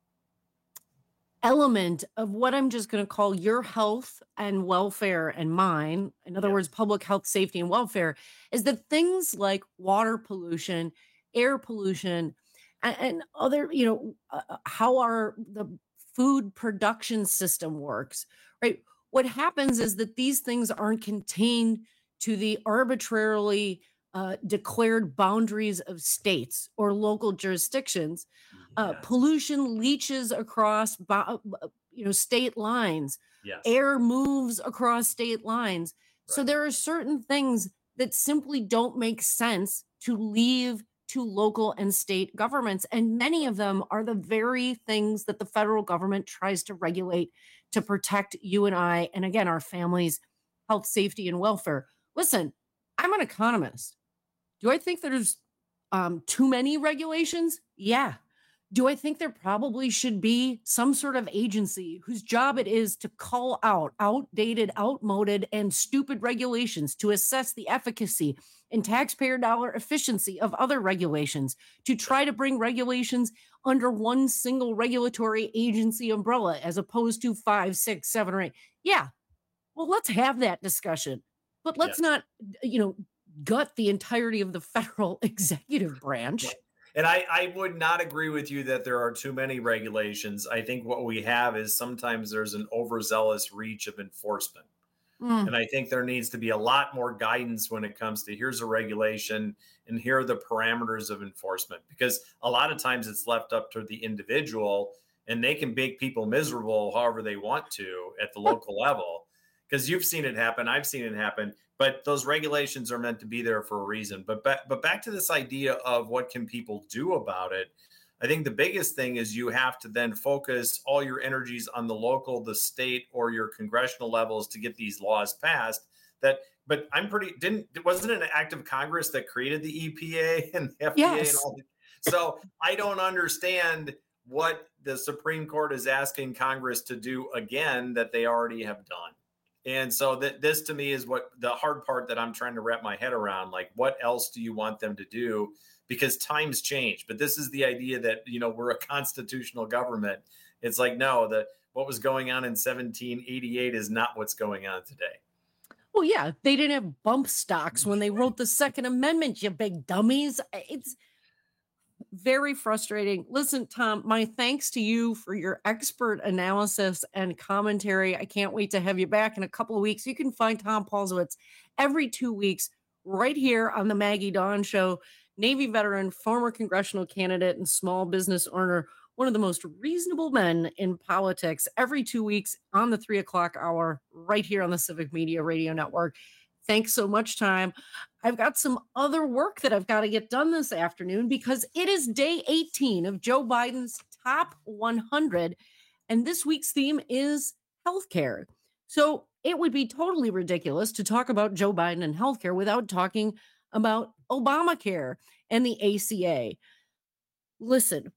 element of what I'm just going to call your health and welfare and mine, in other words, public health, safety, and welfare, is that things like water pollution, air pollution, and, and other, you know, uh, how our the food production system works, right? What happens is that these things aren't contained to the arbitrarily uh, declared boundaries of states or local jurisdictions. Uh, pollution leaches across, bo- uh, you know, state lines. Yes. Air moves across state lines. So there are certain things that simply don't make sense to leave to local and state governments. And many of them are the very things that the federal government tries to regulate to protect you and I, and again, our families' health, safety, and welfare. Listen, I'm an economist. Do I think there's um, too many regulations? Yeah. Do I think there probably should be some sort of agency whose job it is to call out outdated, outmoded, and stupid regulations, to assess the efficacy and taxpayer dollar efficiency of other regulations, to try to bring regulations under one single regulatory agency umbrella as opposed to five, six, seven, or eight? Yeah. Well, let's have that discussion. But let's not, you know, gut the entirety of the federal executive branch. And I, I would not agree with you that there are too many regulations. I think what we have is sometimes there's an overzealous reach of enforcement. Mm. And I think there needs to be a lot more guidance when it comes to here's a regulation and here are the parameters of enforcement, because a lot of times it's left up to the individual and they can make people miserable however they want to at the local level. Because you've seen it happen. I've seen it happen. But those regulations are meant to be there for a reason. But back, but back to this idea of what can people do about it, I think the biggest thing is you have to then focus all your energies on the local, the state, or your congressional levels to get these laws passed. That, but I'm pretty didn't wasn't it an act of Congress that created the E P A and the F D A Yes. and all that? So I don't understand what the Supreme Court is asking Congress to do again that they already have done. And so that this to me is what the hard part that I'm trying to wrap my head around. Like, what else do you want them to do? Because times change. But this is the idea that, you know, we're a constitutional government. It's like, no, that what was going on in seventeen eighty-eight is not what's going on today. Well, yeah, they didn't have bump stocks when they wrote the Second Amendment, you big dummies. It's very frustrating. Listen, Tom, my thanks to you for your expert analysis and commentary. I can't wait to have you back in a couple of weeks. You can find Tom Paulsowitz every two weeks right here on the Maggie Dawn Show. Navy veteran, former congressional candidate, and small business owner, one of the most reasonable men in politics, every two weeks on the three o'clock hour right here on the Civic Media Radio Network. Thanks so much, Tom. I've got some other work that I've got to get done this afternoon because it is day eighteen of Joe Biden's top one hundred. And this week's theme is healthcare. So it would be totally ridiculous to talk about Joe Biden and healthcare without talking about Obamacare and the A C A. Listen,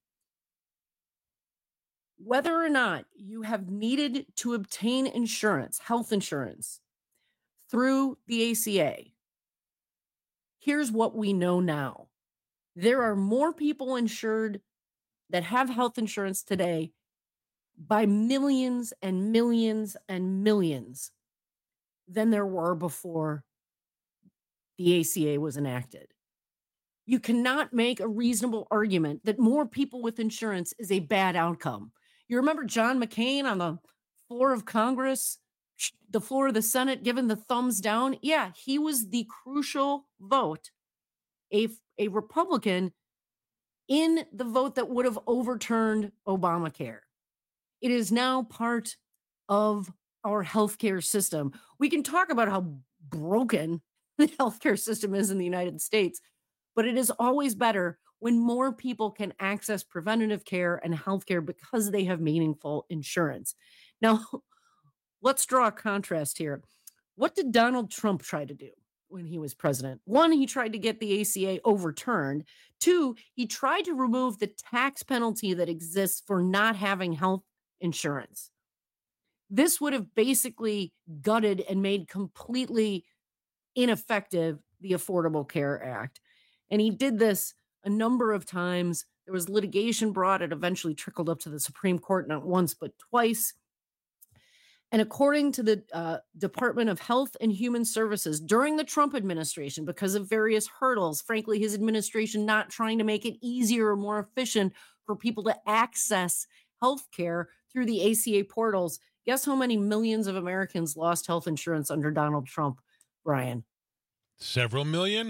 whether or not you have needed to obtain insurance, health insurance, through the A C A, here's what we know now. There are more people insured that have health insurance today by millions and millions and millions than there were before the A C A was enacted. You cannot make a reasonable argument that more people with insurance is a bad outcome. You remember John McCain on the floor of Congress, the floor of the Senate, given the thumbs down? Yeah, he was the crucial vote, a, a Republican in the vote that would have overturned Obamacare. It is now part of our healthcare system. We can talk about how broken the healthcare system is in the United States, but it is always better when more people can access preventative care and healthcare because they have meaningful insurance. Now, let's draw a contrast here. What did Donald Trump try to do when he was president? One, he tried to get the A C A overturned. Two, he tried to remove the tax penalty that exists for not having health insurance. This would have basically gutted and made completely ineffective the Affordable Care Act. And he did this a number of times. There was litigation brought. It eventually trickled up to the Supreme Court, not once, but twice. And according to the uh, Department of Health and Human Services, during the Trump administration, because of various hurdles, frankly, his administration not trying to make it easier or more efficient for people to access health care through the A C A portals, guess how many millions of Americans lost health insurance under Donald Trump, Brian? Several million?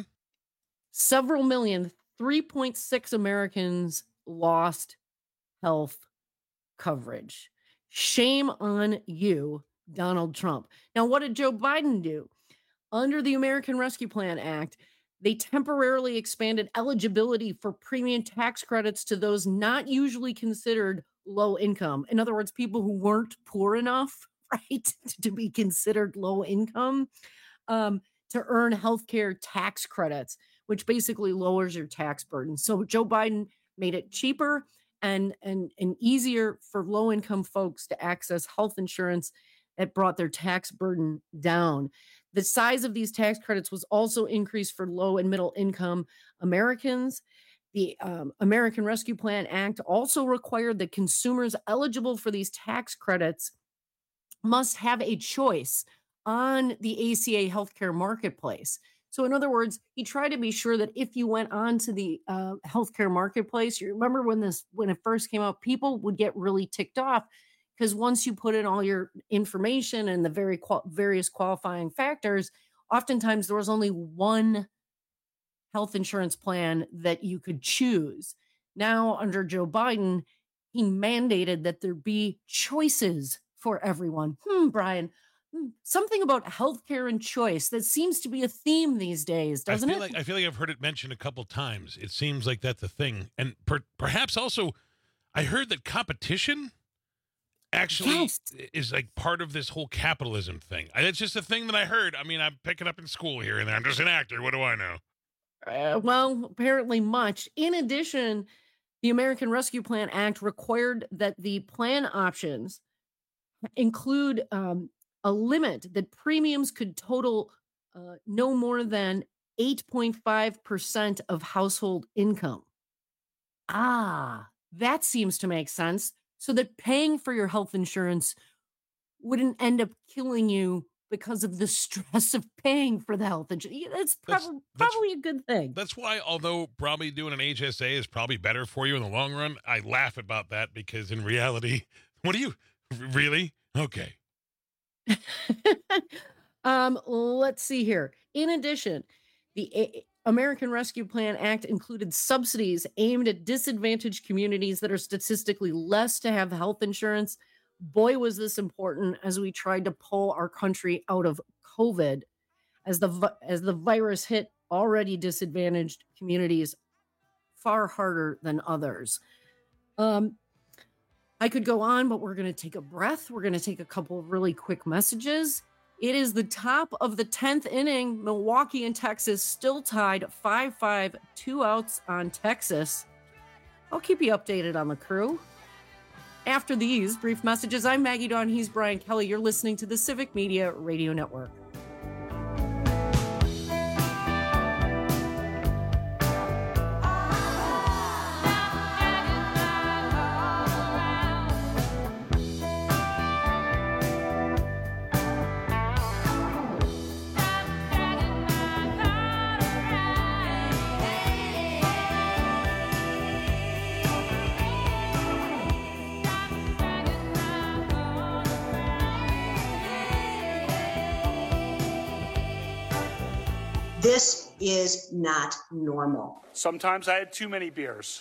Several million. three point six Americans lost health coverage. Shame on you, Donald Trump. Now, what did Joe Biden do? Under the American Rescue Plan Act, they temporarily expanded eligibility for premium tax credits to those not usually considered low income. In other words, people who weren't poor enough, right, to be considered low income, um, to earn healthcare tax credits, which basically lowers your tax burden. So Joe Biden made it cheaper and and and easier for low income folks to access health insurance. It brought their tax burden down. The size of these tax credits was also increased for low and middle income Americans. The um, American Rescue Plan Act also required that consumers eligible for these tax credits must have a choice on the A C A healthcare marketplace. So in other words, he tried to be sure that if you went on to the uh, healthcare marketplace, you remember when this, when it first came out, people would get really ticked off because once you put in all your information and the very qual- various qualifying factors, oftentimes there was only one health insurance plan that you could choose. Now, under Joe Biden, he mandated that there be choices for everyone. Hmm, Brian, something about healthcare and choice that seems to be a theme these days, doesn't I feel it? Like, I feel like I've heard it mentioned a couple times. It seems like that's a thing. And per, perhaps also, I heard that competition actually yes. is like part of this whole capitalism thing. It's just a thing that I heard. I mean, I'm picking up in school here and there. I'm just an actor. What do I know? Uh, well, apparently much. In addition, the American Rescue Plan Act required that the plan options include um, a limit that premiums could total uh, no more than eight point five percent of household income. Ah, that seems to make sense. So that paying for your health insurance wouldn't end up killing you because of the stress of paying for the health insurance. That's, prob- That's- probably a good thing. That's why, although probably doing an H S A is probably better for you in the long run, I laugh about that because in reality, what do you really? Okay. um, let's see here. In addition, the A- American Rescue Plan Act included subsidies aimed at disadvantaged communities that are statistically less to have health insurance. Boy, was this important as we tried to pull our country out of COVID, as the as the virus hit already disadvantaged communities far harder than others. Um, I could go on, but we're going to take a breath. We're going to take a couple of really quick messages. It is the top of the tenth inning. Milwaukee and Texas still tied five five, two outs on Texas. I'll keep you updated on the Crew. After these brief messages, I'm Maggie Dawn. He's Brian Kelly. You're listening to the Civic Media Radio Network. This is not normal. Sometimes I had too many beers.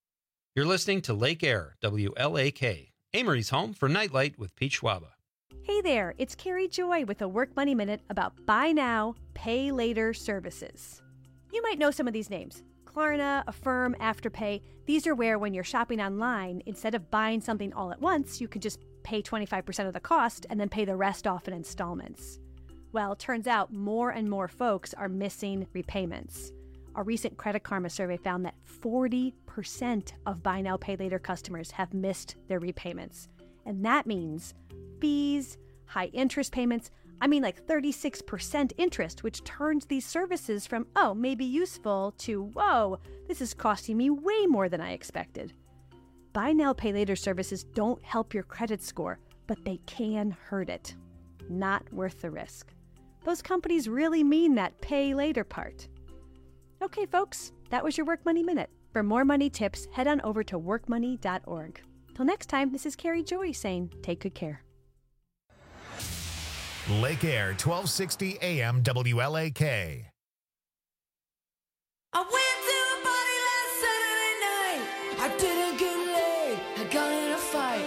You're listening to Lake Air, W L A K, Amory's home for Nightlight with Pete Schwaba. Hey Hey there, it's Carrie Joy with a Work Money Minute about buy now, pay later services. You might know some of these names. Klarna, Affirm, Afterpay. These are where when you're shopping online, instead of buying something all at once, you can just pay twenty-five percent of the cost and then pay the rest off in installments. Well, it turns out more and more folks are missing repayments. A recent Credit Karma survey found that forty percent of buy now, pay later customers have missed their repayments. And that means fees, high interest payments, I mean like thirty-six percent interest, which turns these services from, oh, maybe useful, to, whoa, this is costing me way more than I expected. Buy now, pay later services don't help your credit score, but they can hurt it. Not worth the risk. Those companies really mean that pay later part. Okay, folks, that was your Work Money Minute. For more money tips, head on over to work money dot org. Till next time, this is Carrie Joy saying, take good care. Lake Air, twelve sixty A M W L A K. I went to a party last Saturday night. I didn't get laid. I got in a fight.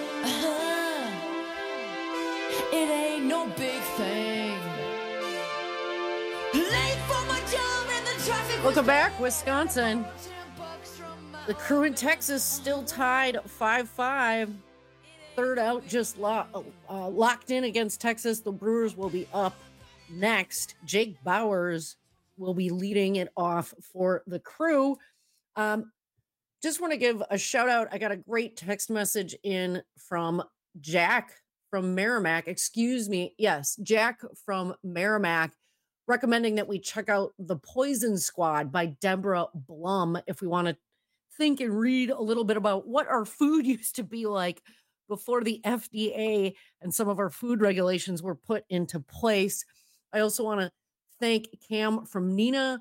Uh-huh. It ain't no big thing. Late for my job and the traffic. Welcome back, Wisconsin. The Crew in Texas still tied five five. Third out, just lo- uh, locked in against Texas. The Brewers will be up next. Jake Bauers will be leading it off for the Crew. Um, just want to give a shout out. I got a great text message in from Jack from Merrimack. Excuse me. Yes, Jack from Merrimack, recommending that we check out The Poison Squad by Deborah Blum if we want to think and read a little bit about what our food used to be like before the F D A and some of our food regulations were put into place. I also want to thank Cam from Neenah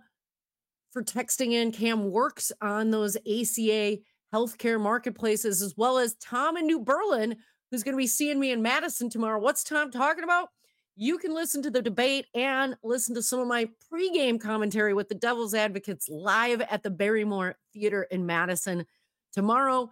for texting in. Cam works on those A C A healthcare marketplaces, as well as Tom in New Berlin, who's going to be seeing me in Madison tomorrow. What's Tom talking about? You can listen to the debate and listen to some of my pregame commentary with the Devil's Advocates live at the Barrymore Theater in Madison tomorrow.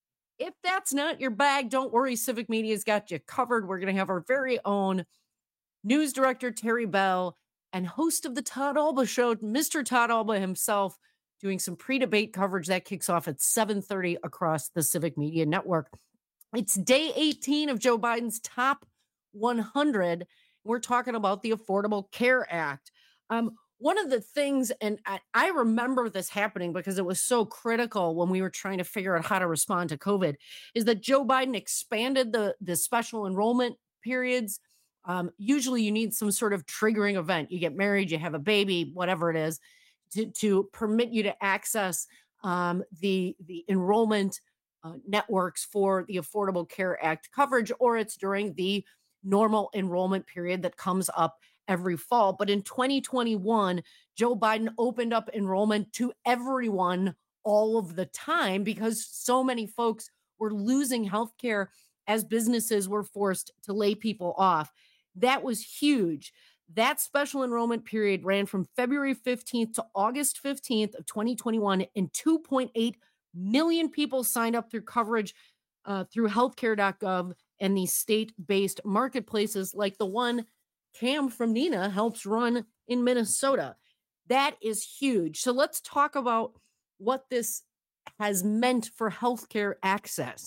If that's not your bag, don't worry. Civic Media's got you covered. We're going to have our very own news director, Terry Bell, and host of the Todd Alba Show, Mister Todd Alba himself, doing some pre-debate coverage that kicks off at seven thirty across the Civic Media Network. It's day eighteen of Joe Biden's top one hundred. We're talking about the Affordable Care Act. Um, one of the things, and I, I remember this happening because it was so critical when we were trying to figure out how to respond to COVID, is that Joe Biden expanded the, the special enrollment periods. Um, usually you need some sort of triggering event. You get married, you have a baby, whatever it is, to, to permit you to access um, the, the enrollment uh, networks for the Affordable Care Act coverage, or it's during the normal enrollment period that comes up every fall. But in twenty twenty-one, Joe Biden opened up enrollment to everyone all of the time because so many folks were losing health care as businesses were forced to lay people off. That was huge. That special enrollment period ran from February fifteenth to August fifteenth of twenty twenty-one, and two point eight million people signed up through coverage uh, through healthcare dot gov and these state-based marketplaces like the one Cam from Neenah helps run in Minnesota. That is huge. So let's talk about what this has meant for healthcare access.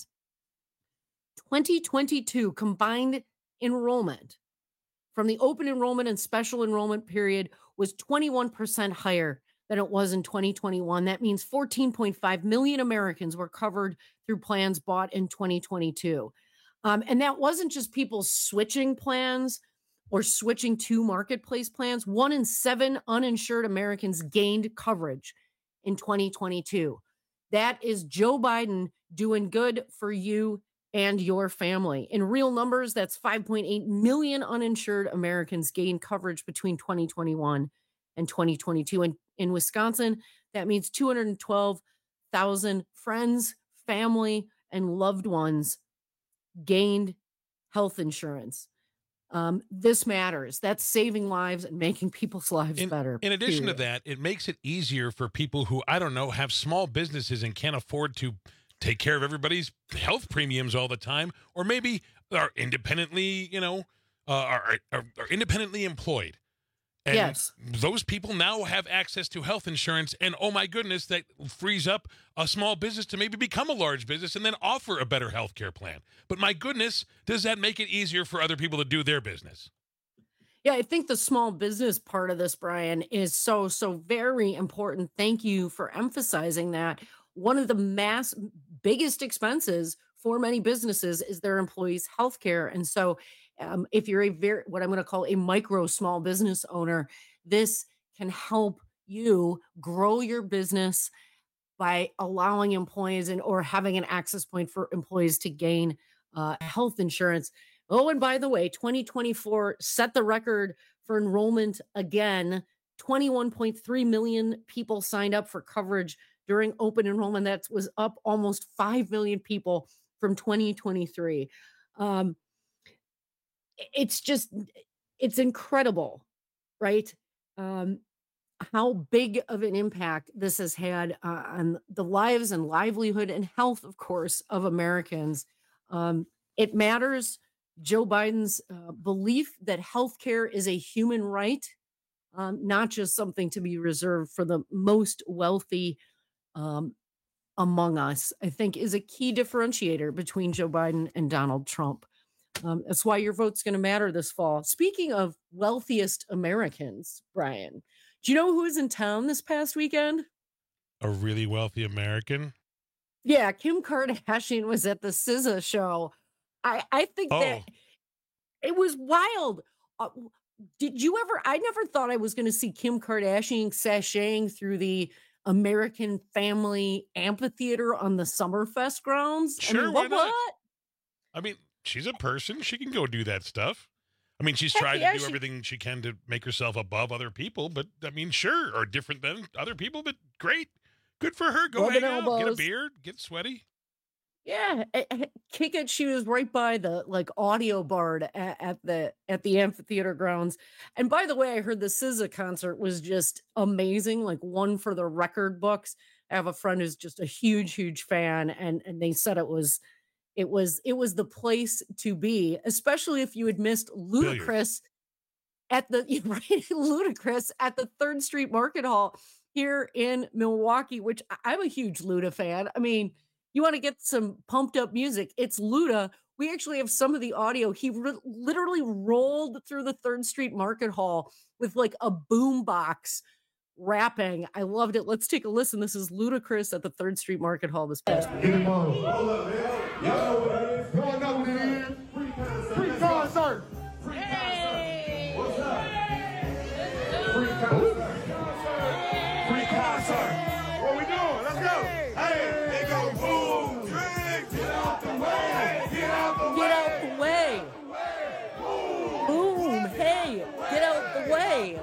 twenty twenty-two combined enrollment from the open enrollment and special enrollment period was twenty-one percent higher than it was in twenty twenty-one. That means fourteen point five million Americans were covered through plans bought in twenty twenty-two. Um, and that wasn't just people switching plans or switching to marketplace plans. One in seven uninsured Americans gained coverage in twenty twenty-two. That is Joe Biden doing good for you and your family. In real numbers, that's five point eight million uninsured Americans gained coverage between twenty twenty-one and twenty twenty-two. And in Wisconsin, that means two hundred twelve thousand friends, family, and loved ones gained health insurance. Um, this matters. That's saving lives and making people's lives in, better. In addition period. to that, it makes it easier for people who, I don't know, have small businesses and can't afford to take care of everybody's health premiums all the time, or maybe are independently, you know, uh, are, are, are independently employed. And yes. those people now have access to health insurance, and oh my goodness, that frees up a small business to maybe become a large business and then offer a better health care plan. But my goodness, does that make it easier for other people to do their business? Yeah, I think the small business part of this, Brian, is so, so very important. Thank you for emphasizing that. One of the mass biggest expenses for many businesses is their employees' health care. And so Um, if you're a very, what I'm going to call a micro small business owner, this can help you grow your business by allowing employees and or having an access point for employees to gain uh, health insurance. Oh, and by the way, twenty twenty-four set the record for enrollment again. twenty-one point three million people signed up for coverage during open enrollment. That was up almost five million people from twenty twenty-three. Um, It's just, it's incredible, right? Um, how big of an impact this has had uh, on the lives and livelihood and health, of course, of Americans. Um, it matters. Joe Biden's uh, belief that healthcare is a human right, um, not just something to be reserved for the most wealthy um, among us, I think is a key differentiator between Joe Biden and Donald Trump. Um, that's why your vote's going to matter this fall. Speaking of wealthiest Americans, Brian, do you know who was in town this past weekend? A really wealthy American? Yeah, Kim Kardashian was at the S Z A show. I, I think oh. that it was wild. Uh, did you ever? I never thought I was going to see Kim Kardashian sashaying through the American Family Amphitheater on the Summerfest grounds. Sure, I mean, why what, not? what? I mean, she's a person. She can go do that stuff. I mean, she's Heck tried yeah, to do she- everything she can to make herself above other people, but I mean, sure, or different than other people, but great. Good for her. Go Rubbing hang out, get a elbows. beer, get sweaty. Yeah, eh, eh, kick it. She was right by the like audio bar at, at the at the amphitheater grounds. And by the way, I heard the S Z A concert was just amazing, like one for the record books. I have a friend who's just a huge, huge fan, and and they said it was, it was, it was the place to be, especially if you had missed Ludacris at the right, Ludacris at the Third Street Market Hall here in Milwaukee, which I- I'm a huge Luda fan. I mean. You want to get some pumped up music? It's Luda. We actually have some of the audio. He re- literally rolled through the Third Street Market Hall with like a boom box rapping. I loved it. Let's take a listen. This is Ludacris at the Third Street Market Hall this past week. Hold up, man. Y'all know what it is. Y'all know what it is. Free concert. Free concert. Free concert. What's up? Free concert. Free concert. What we doing? Let's go. Hey. Boom! Drink! Get out the way! Get out the Get out the way! Boom! Hey! Get out the way!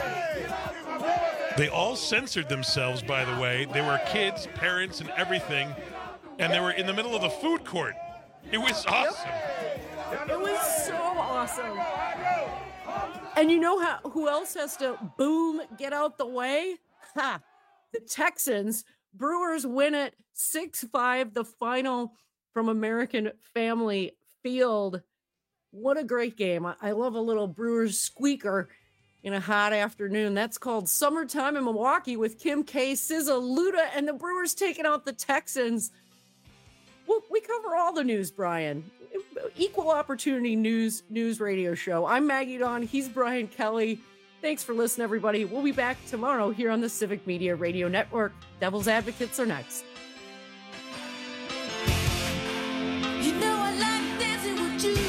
They all censored themselves, by the way. They were kids, parents, and everything. And they were in the middle of the food court. It was awesome. It was so awesome. And you know how who else has to boom, get out the way? Ha! The Texans. Brewers win it six five, the final from American Family Field. What a great game. I, I love a little Brewers squeaker in a hot afternoon. That's called Summertime in Milwaukee with Kim K, S Z A, Luda, and the Brewers taking out the Texans. Well, we cover all the news, Brian. Equal opportunity news, news radio show. I'm Maggie Dawn. He's Brian Kelly. Thanks for listening, everybody. We'll be back tomorrow here on the Civic Media Radio Network. Devil's Advocates are next. You know I like dancing with you.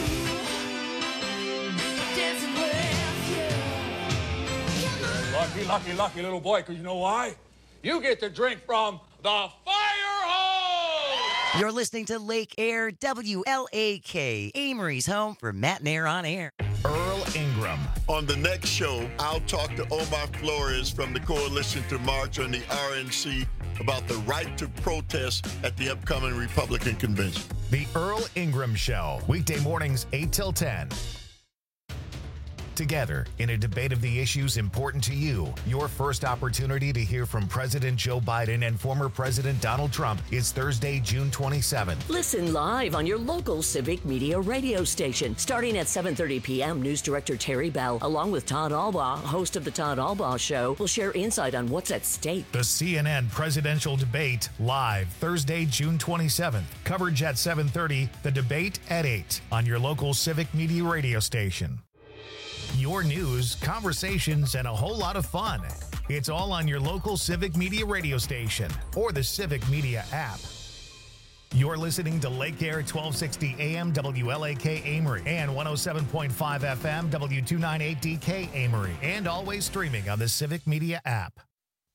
Dancing with you. Lucky, lucky, lucky little boy, because you know why? You get to drink from the fire hose! You're listening to Lake Air W L A K, Amory's home for Matt and Air on Air. Earl Ingram. On the next show, I'll talk to Omar Flores from the Coalition to March on the R N C about the right to protest at the upcoming Republican convention. The Earl Ingram Show, weekday mornings eight till ten. together in a debate of the issues important to you. Your first opportunity to hear from President Joe Biden and former President Donald Trump is Thursday, June twenty-seventh. Listen live on your local Civic Media radio station. Starting at seven thirty p.m., News Director Terry Bell, along with Todd Albaugh, host of The Todd Albaugh Show, will share insight on what's at stake. The C N N presidential debate live Thursday, June twenty-seventh. Coverage at seven thirty, the debate at eight on your local Civic Media radio station. Your news, conversations, and a whole lot of fun. It's all on your local Civic Media radio station or the Civic Media app. You're listening to Lake Air twelve sixty A M W L A K Amory and one oh seven point five F M W two ninety-eight D K Amory, and always streaming on the Civic Media app.